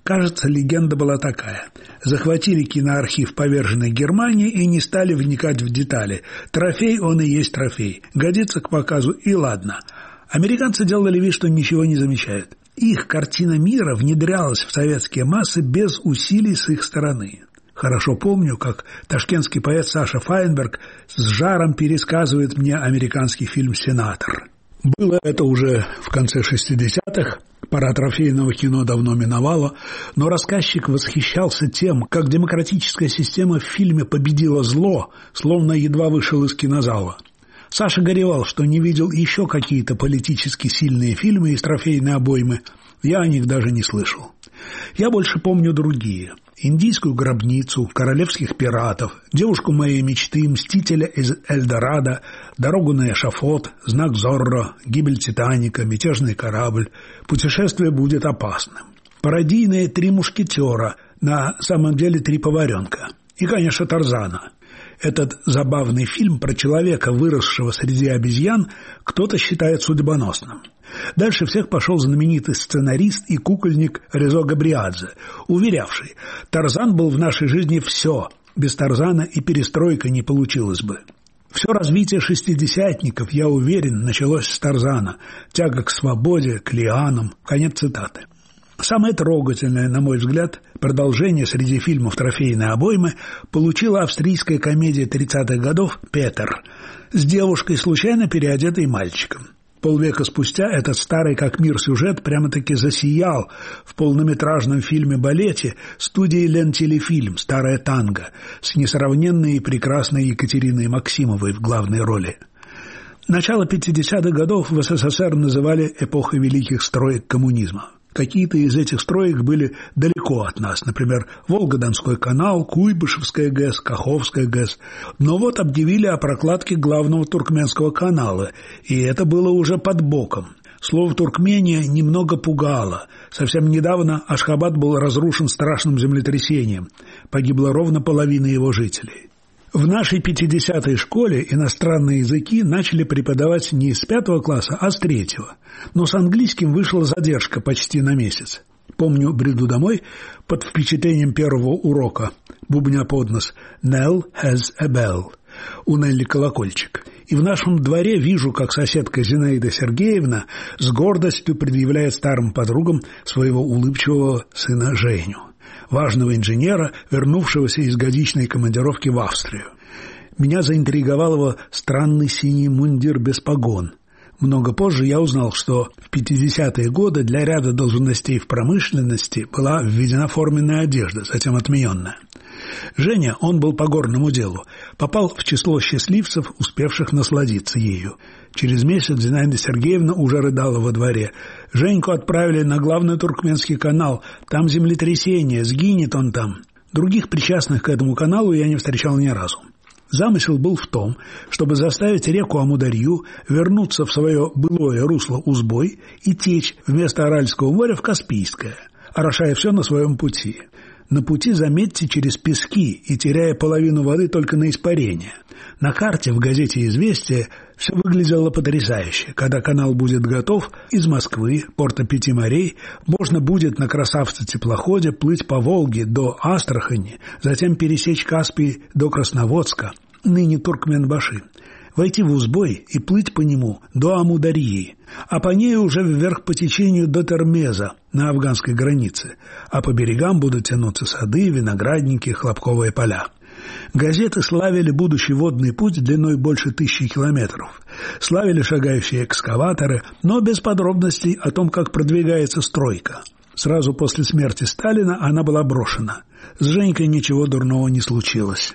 Кажется, легенда была такая. Захватили киноархив поверженной Германии и не стали вникать в детали. Трофей он и есть трофей. Годится к показу и ладно. Американцы делали вид, что ничего не замечают. Их картина мира внедрялась в советские массы без усилий с их стороны. Хорошо помню, как ташкентский поэт Саша Файнберг с жаром пересказывает мне американский фильм «Сенатор». Было это уже в конце шестидесятых, пора трофейного кино давно миновала, но рассказчик восхищался тем, как демократическая система в фильме победила зло, словно едва вышел из кинозала. Саша горевал, что не видел еще какие-то политически сильные фильмы из трофейной обоймы. Я о них даже не слышал. Я больше помню другие. «Индийскую гробницу», «Королевских пиратов», «Девушку моей мечты», «Мстителя из Эльдорадо», «Дорогу на эшафот», «Знак Зорро», «Гибель Титаника», «Мятежный корабль», «Путешествие будет опасным», пародийные «Три мушкетера», на самом деле «Три поваренка» и, конечно, «Тарзана». Этот забавный фильм про человека, выросшего среди обезьян, кто-то считает судьбоносным. Дальше всех пошел знаменитый сценарист и кукольник Резо Габриадзе, уверявший, Тарзан был в нашей жизни все, без Тарзана и перестройка не получилось бы. Все развитие шестидесятников, я уверен, началось с Тарзана, тяга к свободе, к лианам, конец цитаты. Самое трогательное, на мой взгляд, продолжение среди фильмов трофейной обоймы получила австрийская комедия тридцатых годов «Петер» с девушкой, случайно переодетой мальчиком. Полвека спустя этот старый как мир сюжет прямо-таки засиял в полнометражном фильме-балете студии «Лентелефильм» «Старая танго» с несравненной и прекрасной Екатериной Максимовой в главной роли. Начало пятидесятых годов в СССР называли эпохой великих строек коммунизма. Какие-то из этих строек были далеко от нас, например, Волго-Донской канал, Куйбышевская ГЭС, Каховская ГЭС. Но вот объявили о прокладке главного Туркменского канала, и это было уже под боком. Слово «Туркмения» немного пугало. Совсем недавно Ашхабад был разрушен страшным землетрясением. Погибла ровно половина его жителей. В нашей пятидесятой школе иностранные языки начали преподавать не с пятого класса, а с третьего. Но с английским вышла задержка почти на месяц. Помню, бреду домой под впечатлением первого урока, бубня под нос «Nell has a bell». У Нелли колокольчик. И в нашем дворе вижу, как соседка Зинаида Сергеевна с гордостью предъявляет старым подругам своего улыбчивого сына Женю, важного инженера, вернувшегося из годичной командировки в Австрию. Меня заинтриговал его странный синий мундир без погон. Много позже я узнал, что в пятидесятые годы для ряда должностей в промышленности была введена форменная одежда, затем отмененная. Женя, он был по горному делу, попал в число счастливцев, успевших насладиться ею. Через месяц Зинаида Сергеевна уже рыдала во дворе. Женьку отправили на главный Туркменский канал. Там землетрясение, сгинет он там. Других причастных к этому каналу я не встречал ни разу. Замысел был в том, чтобы заставить реку Амударью вернуться в свое былое русло Узбой и течь вместо Аральского моря в Каспийское, орошая все на своем пути. На пути, заметьте, через пески и теряя половину воды только на испарение. На карте в газете «Известия» все выглядело потрясающе. Когда канал будет готов, из Москвы, порта Пяти морей, можно будет на красавце-теплоходе плыть по Волге до Астрахани, затем пересечь Каспий до Красноводска, ныне Туркменбаши, войти в Узбой и плыть по нему до Амударьи, а по ней уже вверх по течению до Термеза на афганской границе, а по берегам будут тянуться сады, виноградники, хлопковые поля. Газеты славили будущий водный путь длиной больше тысячи километров, славили шагающие экскаваторы, но без подробностей о том, как продвигается стройка. Сразу после смерти Сталина она была брошена. С Женькой ничего дурного не случилось.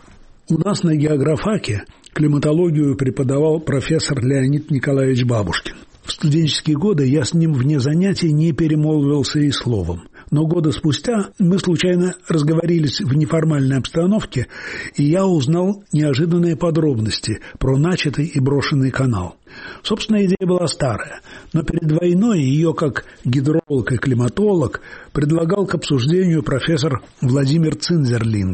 У нас на географаке климатологию преподавал профессор Леонид Николаевич Бабушкин. В студенческие годы я с ним вне занятий не перемолвился и словом. Но года спустя мы случайно разговорились в неформальной обстановке, и я узнал неожиданные подробности про начатый и брошенный канал. Собственно, идея была старая, но перед войной ее, как гидролог и климатолог, предлагал к обсуждению профессор Владимир Цинзерлинг.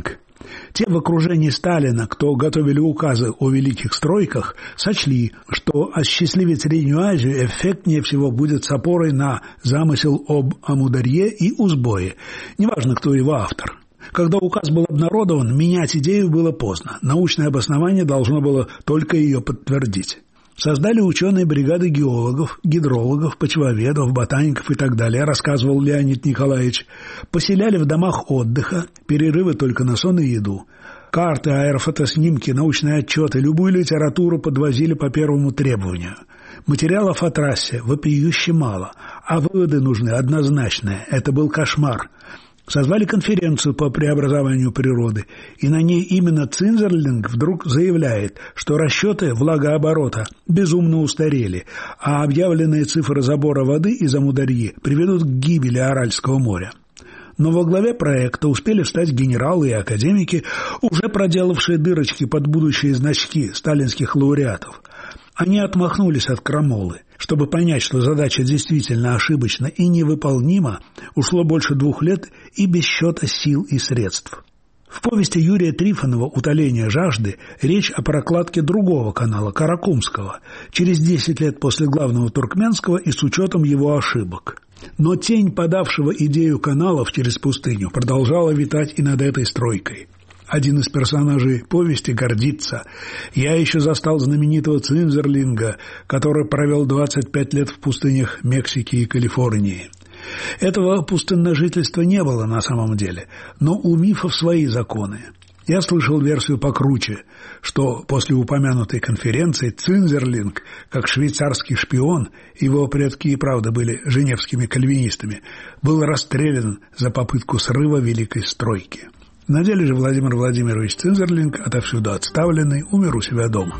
Те в окружении Сталина, кто готовили указы о великих стройках, сочли, что осчастливить Среднюю Азию эффектнее всего будет с опорой на замысел об Амударье и Узбое, неважно, кто его автор. Когда указ был обнародован, менять идею было поздно. Научное обоснование должно было только ее подтвердить. Создали ученые бригады геологов, гидрологов, почвоведов, ботаников и так далее, рассказывал Леонид Николаевич. Поселяли в домах отдыха, перерывы только на сон и еду. Карты, аэрофотоснимки, научные отчеты, любую литературу подвозили по первому требованию. Материалов о трассе вопиюще мало, а выводы нужны однозначные. Это был кошмар. Созвали конференцию по преобразованию природы, и на ней именно Цинзерлинг вдруг заявляет, что расчеты влагооборота безумно устарели, а объявленные цифры забора воды из Амударьи приведут к гибели Аральского моря. Но во главе проекта успели встать генералы и академики, уже проделавшие дырочки под будущие значки сталинских лауреатов. Они отмахнулись от крамолы. Чтобы понять, что задача действительно ошибочна и невыполнима, ушло больше двух лет и без счета сил и средств. В повести Юрия Трифонова «Утоление жажды» речь о прокладке другого канала, Каракумского, через десять лет после главного Туркменского и с учетом его ошибок. Но тень подавшего идею каналов через пустыню продолжала витать и над этой стройкой. Один из персонажей повести гордится: «Я еще застал знаменитого Цинзерлинга, который провел двадцать пять лет в пустынях Мексики и Калифорнии». Этого пустынножительства не было на самом деле, но у мифов свои законы. Я слышал версию покруче, что после упомянутой конференции Цинзерлинг, как швейцарский шпион, его предки и правда были женевскими кальвинистами, был расстрелян за попытку срыва великой стройки. На деле же Владимир Владимирович Цинзерлинг, отовсюду отставленный, умер у себя дома.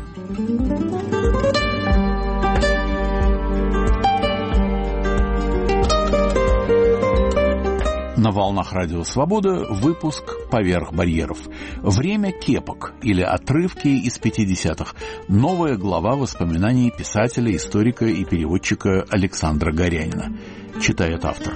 На волнах Радио Свобода выпуск «Поверх барьеров». Время кепок или отрывки из пятидесятых. Новая глава воспоминаний писателя, историка и переводчика Александра Горянина. Читает автор.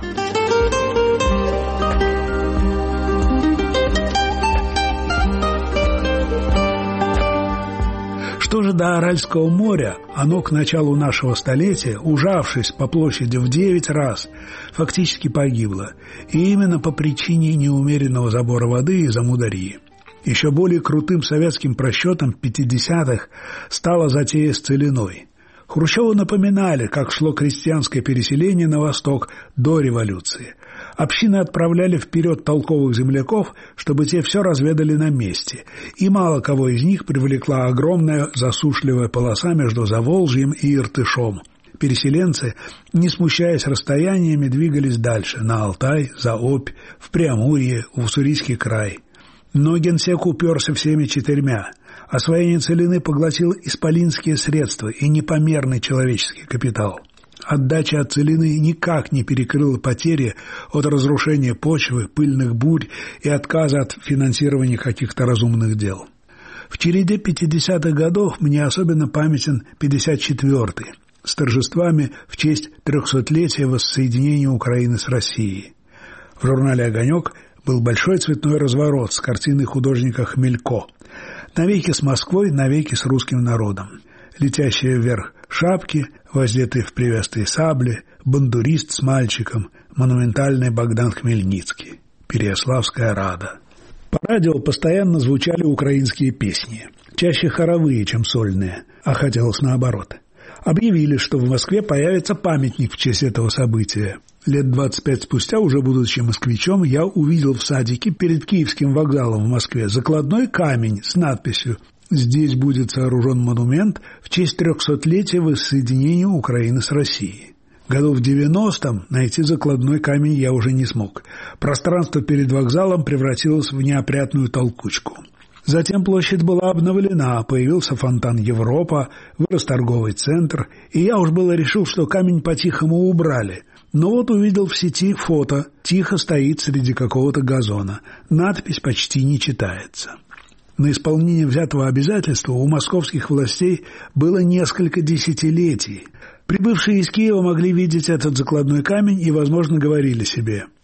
Что же до Аральского моря, оно к началу нашего столетия, ужавшись по площади в девять раз, фактически погибло, и именно по причине неумеренного забора воды из Амударьи. Еще более крутым советским просчетом пятидесятых стала затея с целиной. Хрущеву напоминали, как шло крестьянское переселение на восток до революции. Общины отправляли вперед толковых земляков, чтобы те все разведали на месте, и мало кого из них привлекла огромная засушливая полоса между Заволжьем и Иртышом. Переселенцы, не смущаясь расстояниями, двигались дальше, на Алтай, за Обь, в Преамурье, в Уссурийский край. Но генсек уперся всеми четырьмя. Освоение целины поглотило исполинские средства и непомерный человеческий капитал. Отдача от целины никак не перекрыла потери от разрушения почвы, пыльных бурь и отказа от финансирования каких-то разумных дел. В череде пятидесятых годов мне особенно памятен пятьдесят четвёртый, с торжествами в честь трехсотлетия воссоединения Украины с Россией. В журнале «Огонек» был большой цветной разворот с картиной художника Хмелько. Навеки с Москвой, навеки с русским народом. Летящие вверх шапки, воздетые в привесные сабли, бандурист с мальчиком, монументальный Богдан Хмельницкий, Переяславская Рада. По радио постоянно звучали украинские песни, чаще хоровые, чем сольные, а хотелось наоборот. Объявили, что в Москве появится памятник в честь этого события. Лет двадцать пять спустя, уже будучи москвичом, я увидел в садике перед Киевским вокзалом в Москве закладной камень с надписью «Здесь будет сооружен монумент в честь трехсотлетия воссоединения Украины с Россией». Году в девяностом найти закладной камень я уже не смог. Пространство перед вокзалом превратилось в неопрятную толкучку. Затем площадь была обновлена, появился фонтан Европа, вырос торговый центр, и я уж было решил, что камень по-тихому убрали. Но вот увидел в сети фото, тихо стоит среди какого-то газона. Надпись почти не читается. На исполнение взятого обязательства у московских властей было несколько десятилетий. Прибывшие из Киева могли видеть этот закладной камень и, возможно, говорили себе: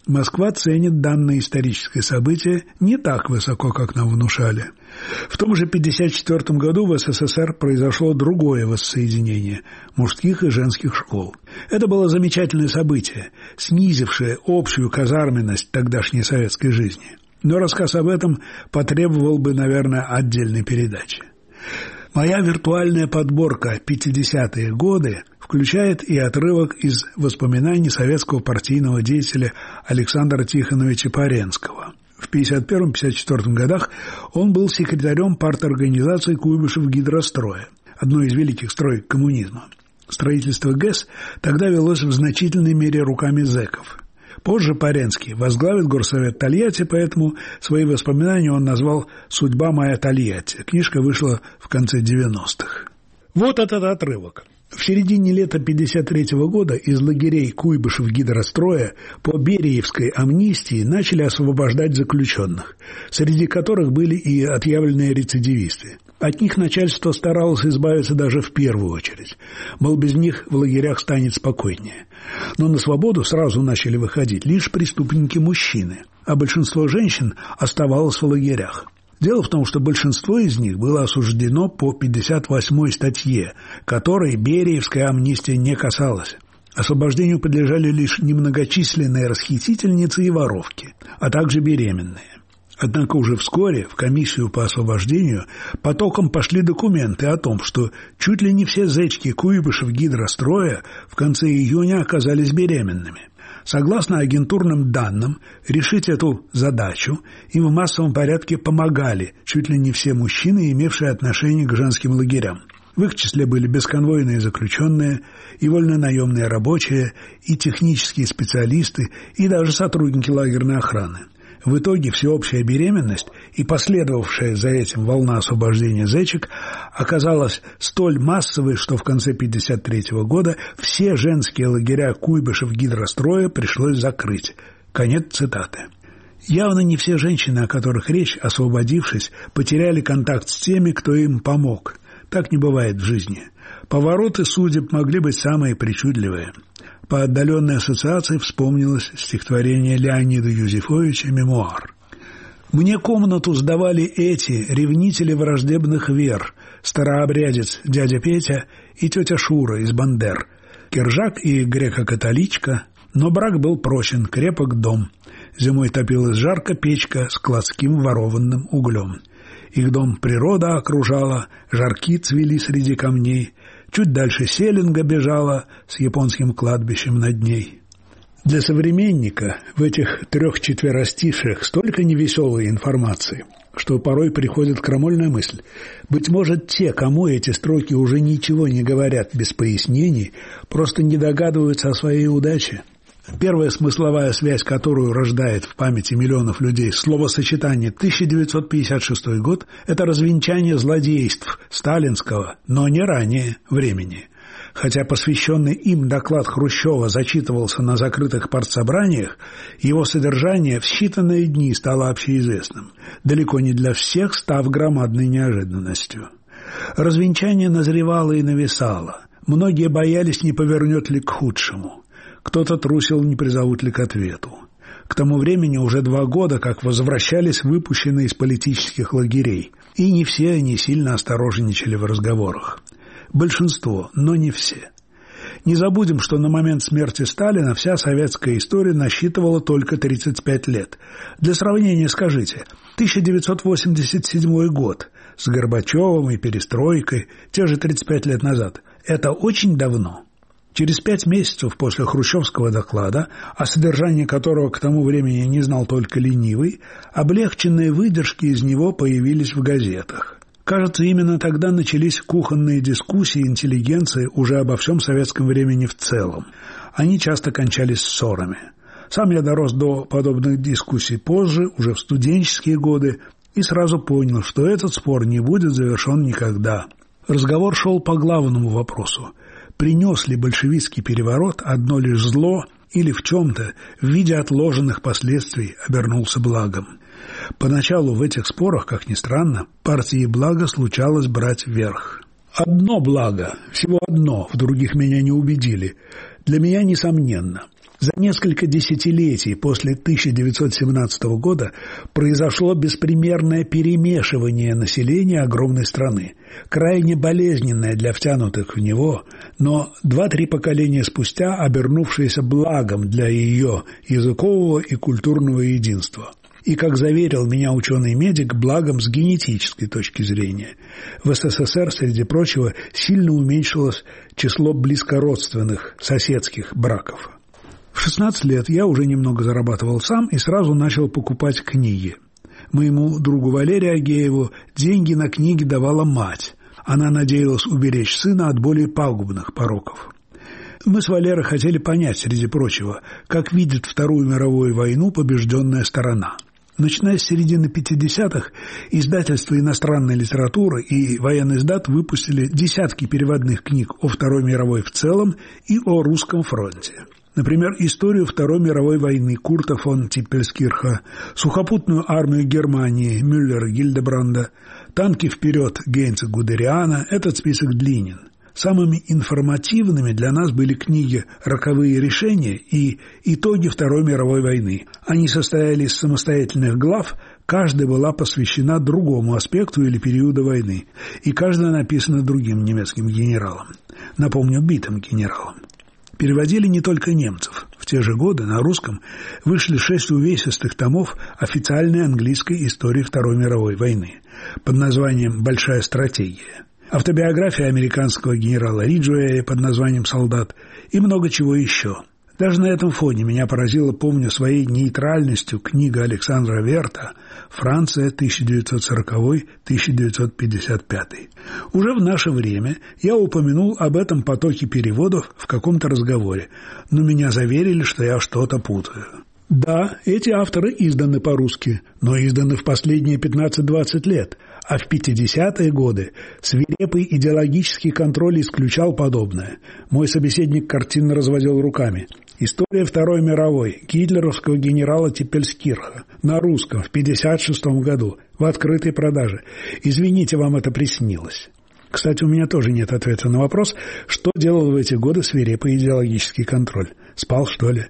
Москва ценит данное историческое событие не так высоко, как нам внушали. В том же пятьдесят четвёртом году в СССР произошло другое воссоединение мужских и женских школ. Это было замечательное событие, снизившее общую казарменность тогдашней советской жизни. Но рассказ об этом потребовал бы, наверное, отдельной передачи. Моя виртуальная подборка «пятидесятые годы» включает и отрывок из воспоминаний советского партийного деятеля Александра Тихоновича Паренского. В пятьдесят первом — пятьдесят четвёртом годах он был секретарем парторганизации Куйбышев-Гидростроя, одной из великих строек коммунизма. Строительство ГЭС тогда велось в значительной мере руками зэков. Позже Паренский возглавит горсовет Тольятти, поэтому свои воспоминания он назвал «Судьба моя Тольятти». Книжка вышла в конце девяностых. Вот этот отрывок. В середине лета пятьдесят третьего года из лагерей Куйбышев-Гидростроя по Бериевской амнистии начали освобождать заключенных, среди которых были и отъявленные рецидивисты. От них начальство старалось избавиться даже в первую очередь. Мол, без них в лагерях станет спокойнее. Но на свободу сразу начали выходить лишь преступники-мужчины, а большинство женщин оставалось в лагерях. Дело в том, что большинство из них было осуждено по пятьдесят восьмой статье, которой Бериевская амнистия не касалась. Освобождению подлежали лишь немногочисленные расхитительницы и воровки, а также беременные. Однако уже вскоре в комиссию по освобождению потоком пошли документы о том, что чуть ли не все зэчки Куйбышев-Гидростроя в конце июня оказались беременными. Согласно агентурным данным, решить эту задачу им в массовом порядке помогали чуть ли не все мужчины, имевшие отношение к женским лагерям. В их числе были бесконвойные заключенные, и вольнонаемные рабочие, и технические специалисты, и даже сотрудники лагерной охраны. В итоге всеобщая беременность и последовавшая за этим волна освобождения зэчек оказалась столь массовой, что в конце пятьдесят третьего года все женские лагеря Куйбышев-Гидростроя пришлось закрыть. Конец цитаты. Явно не все женщины, о которых речь, освободившись, потеряли контакт с теми, кто им помог. Так не бывает в жизни. Повороты судеб могли быть самые причудливые. По отдаленной ассоциации вспомнилось стихотворение Леонида Юзефовича «Мемуар». «Мне комнату сдавали эти ревнители враждебных вер, старообрядец дядя Петя и тетя Шура из Бандер, киржак и греко-католичка, но брак был прочен, крепок дом. Зимой топилась жарко печка с складским ворованным углем. Их дом природа окружала, жарки цвели среди камней. Чуть дальше селенга бежала с японским кладбищем над ней». Для современника в этих трех четверостишиях столько невеселой информации, что порой приходит крамольная мысль. Быть может, те, кому эти строки уже ничего не говорят без пояснений, просто не догадываются о своей удаче. Первая смысловая связь, которую рождает в памяти миллионов людей словосочетание тысяча девятьсот пятьдесят шестой год, это развенчание злодейств сталинского, но не ранее времени. Хотя посвященный им доклад Хрущева зачитывался на закрытых партсобраниях, его содержание в считанные дни стало общеизвестным, далеко не для всех став громадной неожиданностью. Развенчание назревало и нависало. Многие боялись, не повернет ли к худшему. Кто-то трусил, не призовут ли к ответу. К тому времени уже два года, как возвращались выпущенные из политических лагерей, и не все они сильно осторожничали в разговорах. Большинство, но не все. Не забудем, что на момент смерти Сталина вся советская история насчитывала только тридцать пять лет. Для сравнения скажите, тысяча девятьсот восемьдесят седьмой год с Горбачевым и перестройкой, те же тридцать пять лет назад, это очень давно. Через пять месяцев после хрущевского доклада, о содержании которого к тому времени не знал только ленивый, облегченные выдержки из него появились в газетах. Кажется, именно тогда начались кухонные дискуссии интеллигенции уже обо всем советском времени в целом. Они часто кончались ссорами. Сам я дорос до подобных дискуссий позже, уже в студенческие годы, и сразу понял, что этот спор не будет завершен никогда. Разговор шел по главному вопросу. Принес ли большевистский переворот одно лишь зло или в чем-то в виде отложенных последствий обернулся благом? Поначалу в этих спорах, как ни странно, партии блага случалось брать верх. Одно благо, всего одно, в других меня не убедили, для меня несомненно. За несколько десятилетий после тысяча девятьсот семнадцатого года произошло беспримерное перемешивание населения огромной страны, крайне болезненное для втянутых в него, но два-три поколения спустя обернувшееся благом для ее языкового и культурного единства. И, как заверил меня ученый-медик, благом с генетической точки зрения. В СССР, среди прочего, сильно уменьшилось число близкородственных соседских браков. В шестнадцать лет я уже немного зарабатывал сам и сразу начал покупать книги. Моему другу Валерию Агееву деньги на книги давала мать. Она надеялась уберечь сына от более пагубных пороков. Мы с Валерой хотели понять, среди прочего, как видит Вторую мировую войну побежденная сторона. Начиная с середины пятидесятых, издательства иностранной литературы и военный издат выпустили десятки переводных книг о Второй мировой в целом и о русском фронте. Например, историю Второй мировой войны Курта фон Типпельскирха, сухопутную армию Германии Мюллера Гильдебранда, танки вперед Гейнца Гудериана. Этот список длинен. Самыми информативными для нас были книги «Роковые решения» и «Итоги Второй мировой войны». Они состояли из самостоятельных глав, каждая была посвящена другому аспекту или периоду войны, и каждая написана другим немецким генералом. Напомню, битым генералом. Переводили не только немцев. В те же годы на русском вышли шесть увесистых томов официальной английской истории Второй мировой войны под названием «Большая стратегия», автобиография американского генерала Риджуэя под названием «Солдат» и много чего еще. Даже на этом фоне меня поразила, помню, своей нейтральностью книга Александра Верта «Франция, тысяча девятьсот сороковой — тысяча девятьсот пятьдесят пятый». Уже в наше время я упомянул об этом потоке переводов в каком-то разговоре, но меня заверили, что я что-то путаю. Да, эти авторы изданы по-русски, но изданы в последние пятнадцать-двадцать лет, а в пятидесятые годы свирепый идеологический контроль исключал подобное. Мой собеседник картинно разводил руками. История Второй мировой гитлеровского генерала Типпельскирха на русском в пятьдесят шестом году в открытой продаже. Извините, вам это приснилось. Кстати, у меня тоже нет ответа на вопрос, что делал в эти годы свирепый идеологический контроль. Спал, что ли?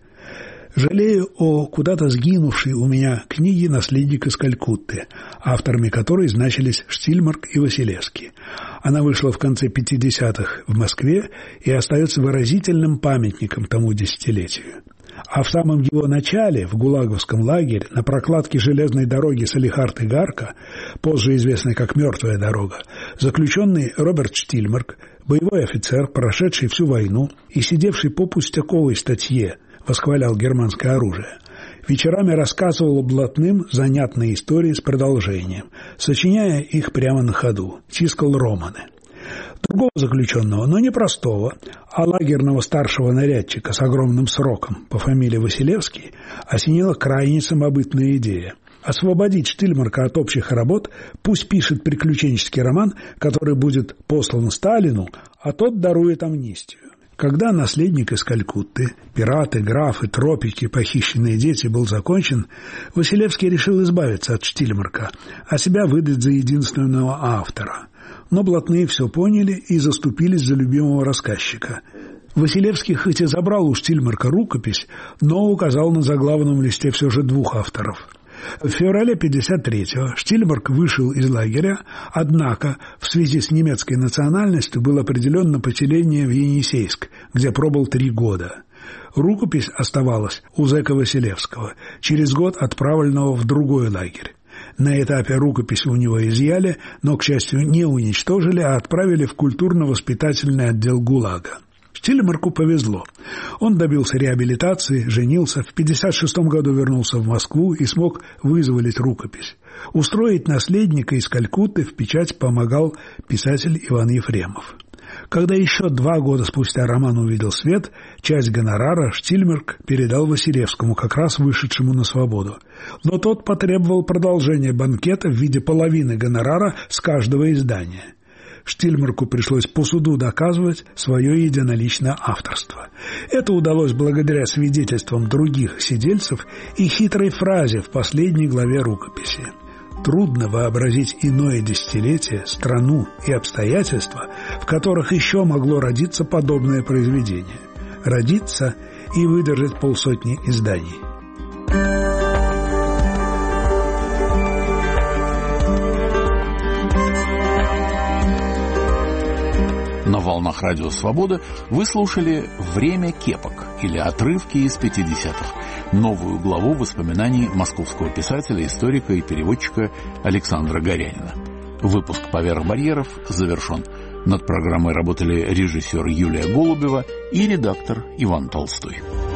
Жалею о куда-то сгинувшей у меня книге «Наследник из Калькутты», авторами которой значились Штильмарк и Василевский. Она вышла в конце пятидесятых в Москве и остается выразительным памятником тому десятилетию. А в самом его начале, в Гулаговском лагере, на прокладке железной дороги Салихард-Игарка, позже известной как «Мертвая дорога», заключенный Роберт Штильмарк, боевой офицер, прошедший всю войну и сидевший по пустяковой статье, восхвалял германское оружие. Вечерами рассказывал блатным занятные истории с продолжением, сочиняя их прямо на ходу, тискал романы. Другого заключенного, но не простого, а лагерного старшего нарядчика с огромным сроком по фамилии Василевский осенила крайне самобытная идея. Освободить Штильмарка от общих работ, пусть пишет приключенческий роман, который будет послан Сталину, а тот дарует амнистию. Когда «Наследник из Калькутты», «Пираты», «Графы», «Тропики», «Похищенные дети» был закончен, Василевский решил избавиться от Штильмарка, а себя выдать за единственного автора. Но блатные все поняли и заступились за любимого рассказчика. Василевский хоть и забрал у Штильмарка рукопись, но указал на заглавном листе все же двух авторов. В феврале пятьдесят третьего Штильмарк вышел из лагеря, однако в связи с немецкой национальностью был определен на поселение в Енисейск, где пробыл три года. Рукопись оставалась у зэка Василевского, через год отправленного в другой лагерь. На этапе рукопись у него изъяли, но, к счастью, не уничтожили, а отправили в культурно-воспитательный отдел ГУЛАГа. Штильмарку повезло. Он добился реабилитации, женился, в пятьдесят шестом году вернулся в Москву и смог вызволить рукопись. Устроить «Наследника из Калькутты» в печать помогал писатель Иван Ефремов. Когда еще два года спустя роман увидел свет, часть гонорара Штильмарк передал Василевскому, как раз вышедшему на свободу. Но тот потребовал продолжения банкета в виде половины гонорара с каждого издания. Штильмарку пришлось по суду доказывать свое единоличное авторство. Это удалось благодаря свидетельствам других сидельцев и хитрой фразе в последней главе рукописи. Трудно вообразить иное десятилетие, страну и обстоятельства, в которых еще могло родиться подобное произведение. Родиться и выдержать полсотни изданий. На волнах Радио Свобода вы слушали «Время кепок» или отрывки из пятидесятых, новую главу воспоминаний московского писателя, историка и переводчика Александра Горянина. Выпуск «Поверх барьеров» завершен. Над программой работали режиссер Юлия Голубева и редактор Иван Толстой.